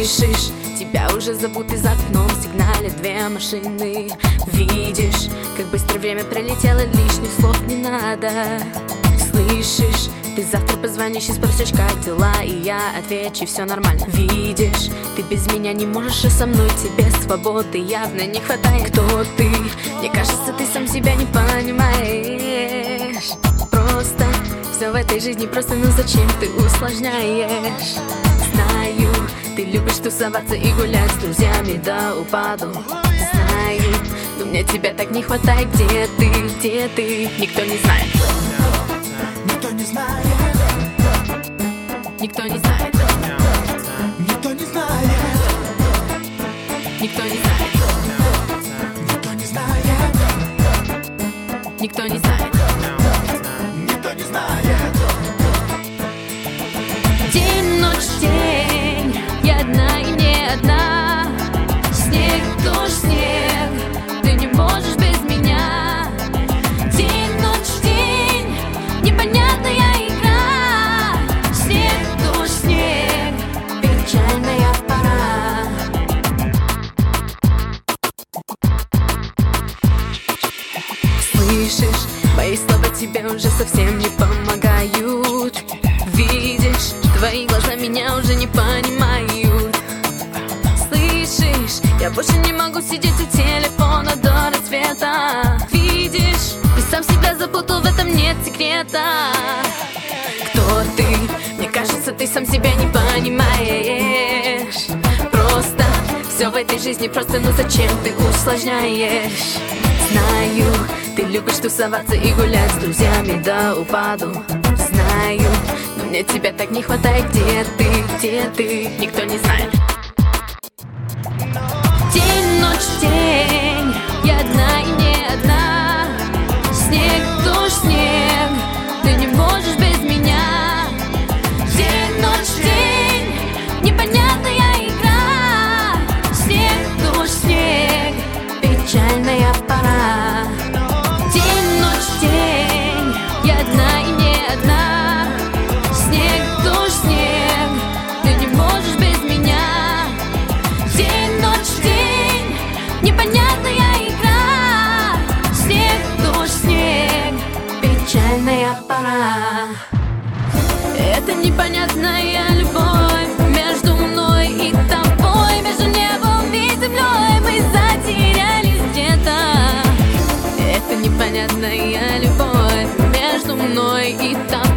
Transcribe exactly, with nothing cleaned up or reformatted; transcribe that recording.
Слышишь, тебя уже зовут, и за окном сигналят две машины. Видишь, как быстро время пролетело, лишних слов не надо. Слышишь, ты завтра позвонишь и спросишь, как дела, и я отвечу, все нормально. Видишь, ты без меня не можешь, и со мной тебе свободы явно не хватает. Кто ты? Мне кажется, ты сам себя не понимаешь. Просто все в этой жизни просто, ну зачем ты усложняешь? Знаю, ты любишь тусоваться и гулять с друзьями до упаду. Знаю, но мне тебя так не хватает. Где ты, где ты? Никто не знает. Никто не знает. Никто не знает. Никто не знает. Никто не знает. Никто не знает. Никто не знает. Никто не знает. День, ночь, день, я одна и не одна. Снег, дождь, снег, ты не можешь без меня. День, ночь, день, непонятная игра. Снег, дождь, снег, печальная пора. Слышишь, мои слова тебе уже совсем не помогают. Видишь, твои глаза меня уже не понимают. Слышишь, я больше не могу сидеть у телефона до рассвета. Видишь, ты сам себя запутал, в этом нет секрета. Кто ты? Мне кажется, ты сам себя не понимаешь. Просто все в этой жизни просто, ну зачем ты усложняешь? Знаю, ты любишь тусоваться и гулять с друзьями до упаду. Знаю, но мне тебя так не хватает. Где ты, где ты? Никто не знает. День, ночь, день, я одна и не одна. Снег, дождь, снег, ты не можешь без меня. День, ночь, день, непонятная игра. Снег, дождь, снег, печальная пора. День, ночь, день, я одна и не одна. Снег, дождь, снег, ты не можешь без меня. День, ночь, день, непонятная игра. Снег, дождь, снег, печальная пора. Это непонятная любовь между мной и тобой, между небом и землей. Мы затерялись где-то. Это непонятная любовь между мной и тобой.